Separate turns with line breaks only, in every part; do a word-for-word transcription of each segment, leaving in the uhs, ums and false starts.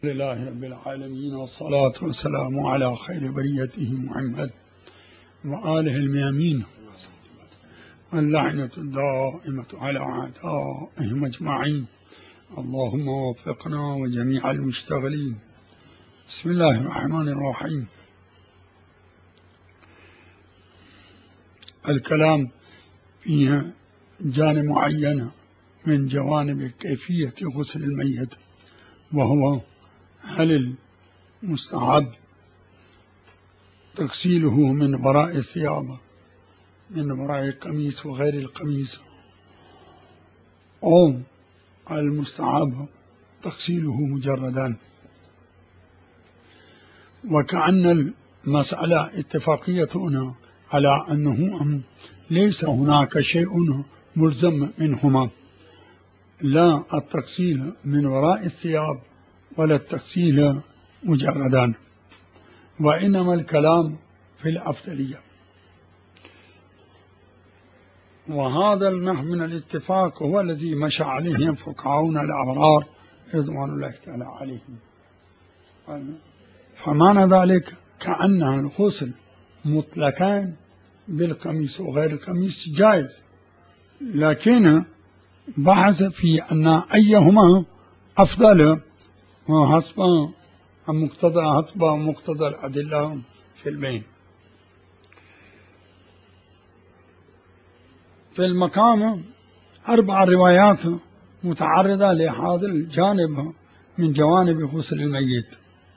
لله رب العالمين، والصلاة والسلام على خير بريته محمد وآله الميامين، اللعنة الدائمة على أعدائهم أجمعين. اللهم وفقنا وجميع المشتغلين. بسم الله الرحمن الرحيم. الكلام فيها جانب معين من جوانب كيفية غسل الميت، وهو هل المستحب تغسيله من وراء الثياب، من وراء القميص وغير القميص، أو المستحب تغسيله مجردا. وكأن المسألة اتفاقية هنا على أنه ليس هناك شيء ملزم منهما، لا التغسيل من وراء الثياب ولا التغسيل مجردا، وإنما الكلام في الأفضلية. وهذا النحو من الاتفاق هو الذي مشى عليه فقهاؤنا الأبرار رضوان الله تعالى عليهم. فمعنى ذلك كأن الغسل مطلقا بالقميص وغير القميص جائز، لكن بحث في أن أيهما أفضل حسب مقتضى حسب مقتضى الأدلة في البين. في المقام أربع روايات متعرضة لهذا الجانب من جوانب غسل الميت.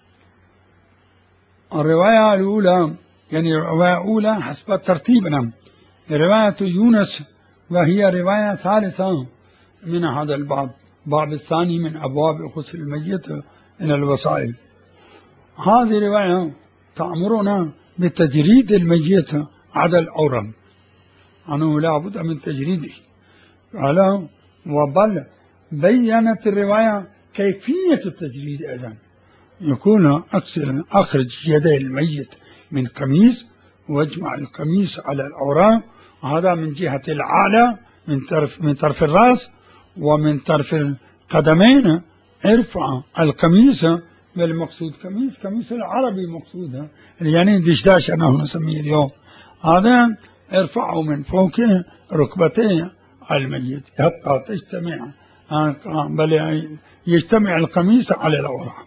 الرواية الأولى يعني الرواية الأولى حسب ترتيبنا رواية يونس، وهي رواية ثالثة من هذا الباب، باب الثاني من أبواب غسل الميت إلى الوسائل. هذه رواية تأمرنا بتجريد الميت على الأورام، أنه لا بد من تجريده. قال وبل بيّنت الرواية كيفية التجريد أيضا، يكون أخرج يدي الميت من قميص واجمع القميص على الأورام، هذا من جهة العالى من طرف من طرف الرأس، ومن طرف القدمين ارفع القميص بالمقصود قميص قميص العربي مقصود، يعني دشداش أنه نسميه اليوم، هذا ارفعه من فوق ركبتي الميت حتى تجتمع بل يجتمع القميص على الأورام.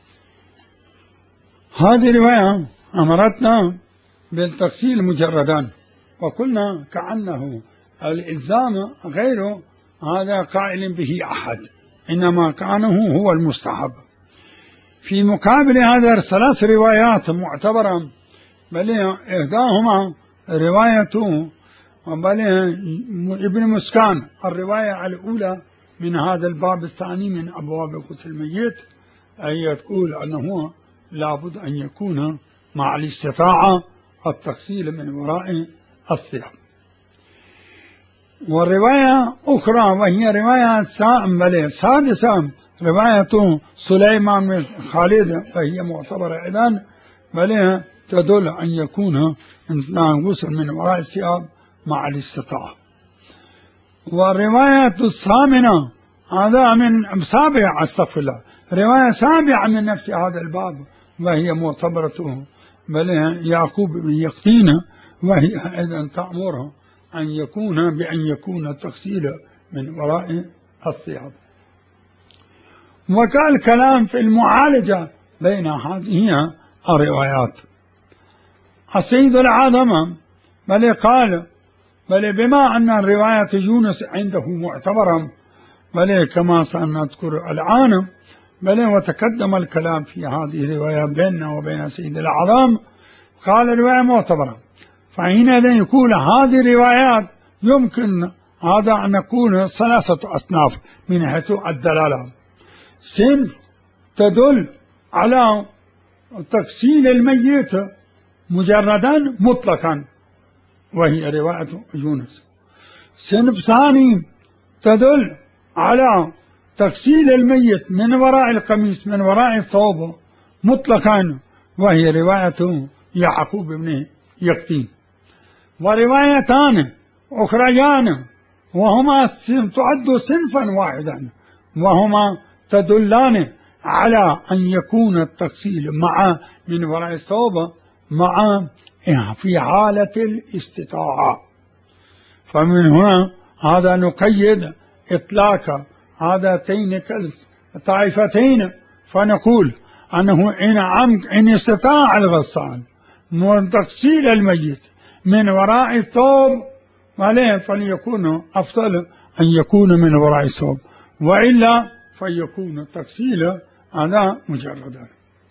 هذه رواية أمرتنا بالتغسيل مجردا، وقلنا كأنه الإلزام غير هذا قائل به أحد، إنما كأنه هو المستحب. في مقابل هذا ثلاث روايات معتبرة، بل إحداهما رواية بل ابن مسكان الرواية الأولى من هذا الباب الثاني من أبواب غسل الميت، أي تقول أنه لابد أن يكون مع الاستطاعة التغسيل من وراء الثياب. والرواية أخرى وهي رواية سادسة رواية سليمان بن خالد، وهي معتبرة أيضا، بل تدل أن يكون غسل من وراء الثياب مع الاستطاعة. والرواية الثامنة هذا من سابع استغفر الله رواية سابعة من نفس هذا الباب، وهي معتبرة بل يعقوب بن يقطين، وهي أيضا تأمره أن يكون بأن يكون التغسيل من وراء الثياب. وكان الكلام في المعالجة بين هذه الروايات. السيد العظم بل قال بل بما أن رواية يونس عنده معتبرة، بل كما سنذكر الآن، بل وتقدم الكلام في هذه الرواية بيننا وبين سيد العظم، قال الرواية معتبرة. فحينئذ يكون هذه الروايات يمكن هذا أن نكون ثلاثة أصناف من حيث الدلالة. صنف تدل على تغسيل الميت مجردا مطلقا، وهي رواية يونس. صنف ثاني تدل على تغسيل الميت من وراء القميص من وراء الثوب مطلقا، وهي رواية يعقوب بن يقطين. وروايتان أخريان وهما تعد صنفا واحدا، وهما تدلان على أن يكون التقصير مع من وراء الثوب مع في حالة الاستطاعة. فمن هنا هذا نقيد إطلاق هذاتين الطائفتين، فنقول أنه إن عم إن استطاع الغسال من تغسيل الميت من وراء الثوب عليه فليكون أفضل أن يكون من وراء الثوب، وإلا فيكون التغسيل على مجردا.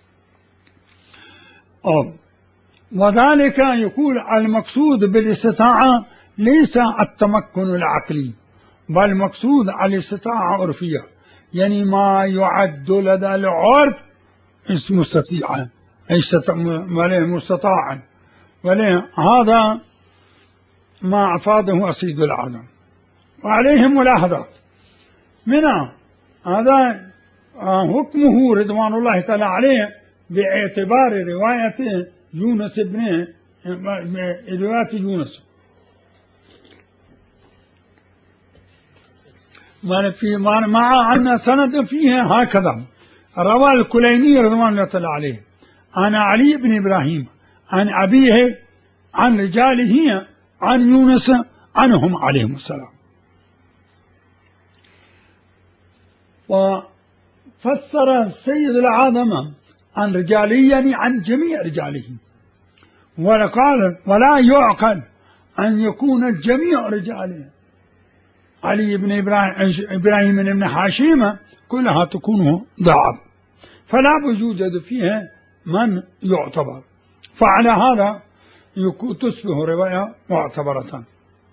وذلك يقول المقصود بالاستطاعة ليس التمكن العقلي، بل مقصود الاستطاعة عرفية، يعني ما يعد لدى العرف اسم مستطيعا مستطاعا، هذا ما أفاده أصيد العالم. وعليه ملاحظات منها هذا حكمه رضوان الله تعالى عليه باعتبار رواية يونس ابن رواية يونس في مع أن سند فيها هكذا. روى الكليني رضوان الله تعالى عليه عن علي بن إبراهيم عن أبيه عن رجاله عن يونس عنهم عليهم السلام. وفسر السيد العظم عن رجاله يعني عن جميع رجاله، وقال ولا يعقل أن يكون جميع رجاله علي بن إبراهيم بن حاشم كلها تكون ضعف، فلا يوجد فيها من يعتبر، فعلى هذا تصبح رواية معتبرة.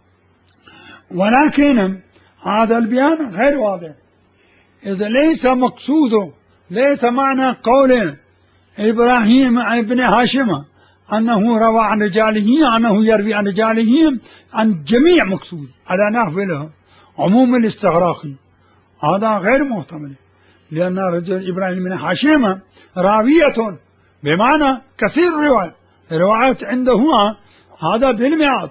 ولكن هذا البيان غير واضح، إذا ليس مقصوده ليس معنى قول إبراهيم ابن هاشم أنه روى عن رجاله أنه يروي عن رجاله عن جميع مقصود على نحو عموم الاستغراقي، هذا غير محتمل، لأن رجل إبراهيم بن هاشم راوية بمعنى كثير رواية روايات عنده هذا بالمئات،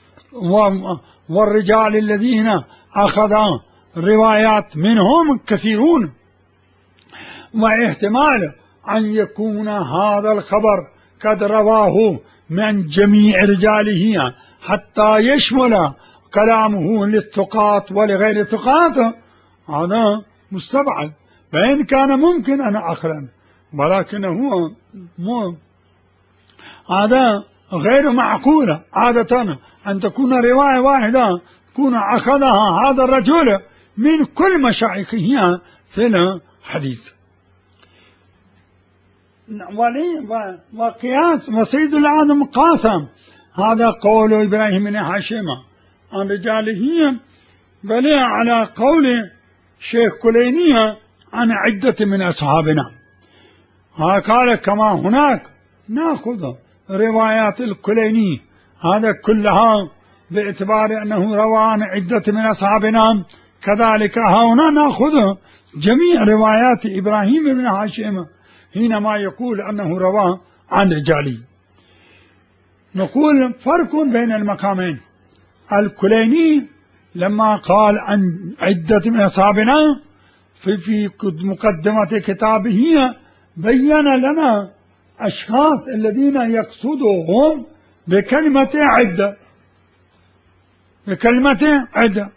والرجال الذين أخذوا روايات منهم كثيرون، واحتمال أن يكون هذا الخبر قد رواه من جميع رجاله حتى يشمل كلامه للثقات ولغير الثقات، هذا مستبعد، فإن كان ممكن أن أخرن، ولكنه مو هذا غير معقول عادة أن تكون رواية واحدة تكون أخذها هذا الرجل من كل مشايخه في الحديث. وقياس وسيد العالم قاسم هذا قول إبراهيم بن هاشم عن رجاله بل على قول شيخ كلينية عن عدة من أصحابنا. قال كما هناك نأخذ روايات الكليني هذا كلها باعتبار أنه روى عن عدة من أصحابنا، كذلك هنا نأخذ جميع روايات إبراهيم بن هاشم حينما يقول أنه روى عن رجاله. نقول فرق بين المقامين، الكليني لما قال عن عدة من أصحابنا في, في مقدمة كتابه بين لنا أشخاص الذين يقصدهم بكلمة عدة بكلمة عدة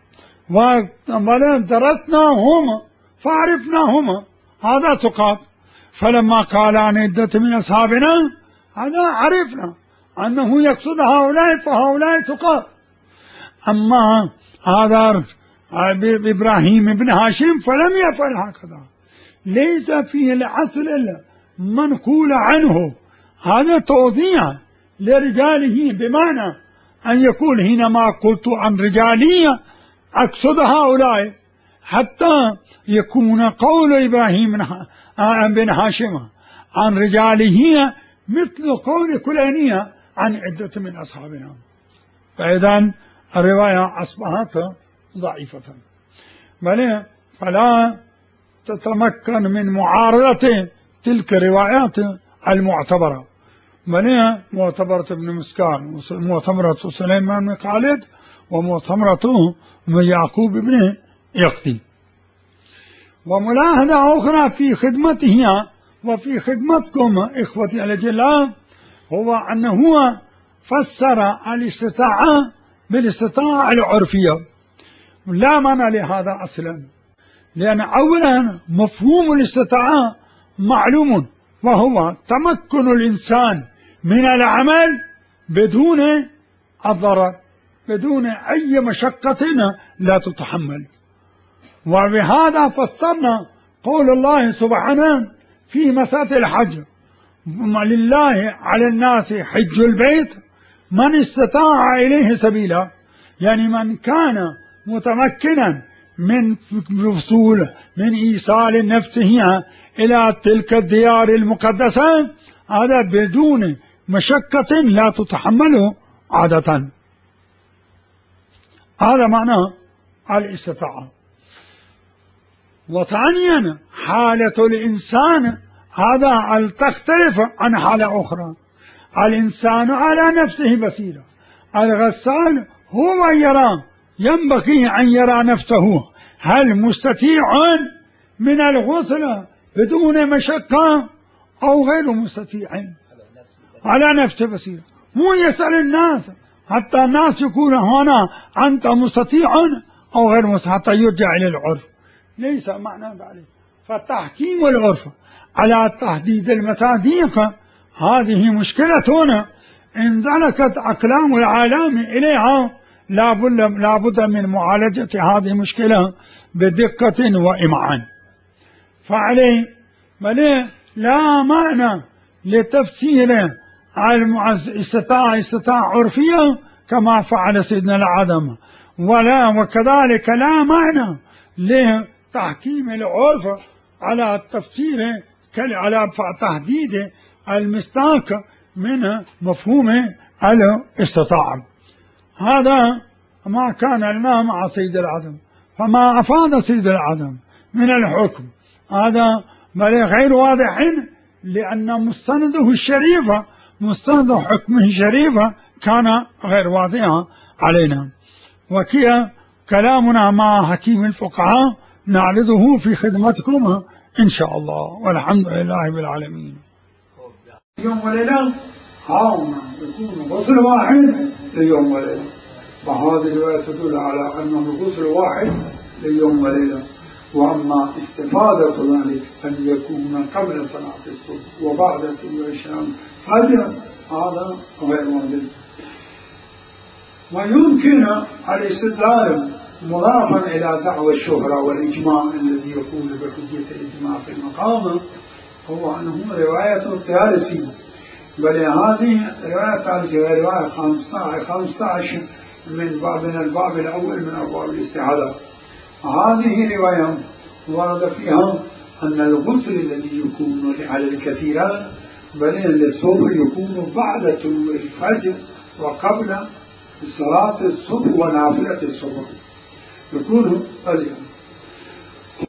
ودرسناهم فعرفناهم هذا ثقات، فلما قال عن عدة من أصحابنا هذا عرفنا أنه يقصد هؤلاء فهؤلاء ثقات. أما هذا إبراهيم بن هاشم فلم يفعل هكذا، ليس فيه العسل منقول عنه، هذا توضيح لرجاله، بمعنى أن يقول حينما قلت عن رجالي أقصد هؤلاء، حتى يكون قول إبراهيم بن هاشم عن رجاله مثل قول كلينية عن عدة من أصحابنا، فإذن الرواية أصبحت ضعيفة، بل فلا تتمكن من معارضة تلك الروايات المعتبرة، بل معتبرة ابن مسكان ومعتبرة سليمان بن خالد ومعتبرة من يعقوب بن يقطي. وملاحظة أخرى في خدمته وفي خدمتكم إخوتي الأجلاء هو أنه فسر الاستطاعة بالاستطاعة العرفية، لا معنى لهذا أصلا، لأن أولا مفهوم الاستطاعة معلوم، وهو تمكن الإنسان من العمل بدون الضرر، بدون أي مشقة لا تتحمل. وبهذا فسرنا قول الله سبحانه في مسألة الحج: لله على الناس حج البيت من استطاع إليه سبيلا، يعني من كان متمكنا من الوصول من إيصال نفسه إلى تلك الديار المقدسة، هذا بدون مشقة لا تتحمله عادة. هذا معنى الاستطاعة. وثانيا حالة الإنسان هذا تختلف عن حالة أخرى. الإنسان على نفسه بصيرة، الغسال هو يرى، ينبغي أن يرى نفسه هل مستطيع من الغسل بدون مشقة أو غير مستطيع، على نفسه بصيرة، مو يسأل الناس حتى الناس يقول هنا أنت مستطيع أو غير مستطيع حتى يرجع إلى العرف، ليس معنى ذلك. فتحكيم العرف على تحديد المصادق هذه مشكلة إن ذلكت أقلام العالم إليها لا بد من معالجة هذه المشكلة بدقة وإمعان. فعليه بل لا معنى لتفسير الاستطاعة استطاعة عرفية كما فعل سيدنا العدم، ولا وكذلك لا معنى لتحكيم العرف على التفسير على تحديد المصداق من مفهوم الاستطاعة. هذا ما كان لنا مع سيد العدم. فما أفاد سيد العدم من الحكم هذا بل غير واضح، لأن مستنده الشريفة مستند حكمه الشريفة كان غير واضحا علينا. وكي كلامنا مع حكيم الفقهاء نعرضه في خدمتكم إن شاء الله، والحمد لله بالعالمين. يوم وليلة هاونا يكون غسل واحد ليوم وليلة، وهذه الرواية تدل على أنه الغسل واحد ليوم وليلة. وأما استفادة ذلك أن يكون قبل صلاة الصبح وبعد طلوع الشمس فجر هذا غير واضح. ويمكن الاستدلال مضافا إلى دعوى الشهرة والإجماع الذي يقول بحجية الإجماع في المقام، هو أنه رواية الطيالسي، بل هذه رواية الطيالسي هي رواية خمسة عشر من باب من الباب الأول من أبواب الاستعاذة. هذه رواية ورد فيها أن الغسل الذي يكون على الكثيرات بل للصبح يكون بعد طلوع الفجر وقبل صلاة الصبح ونافلة الصبح يكون قليلا.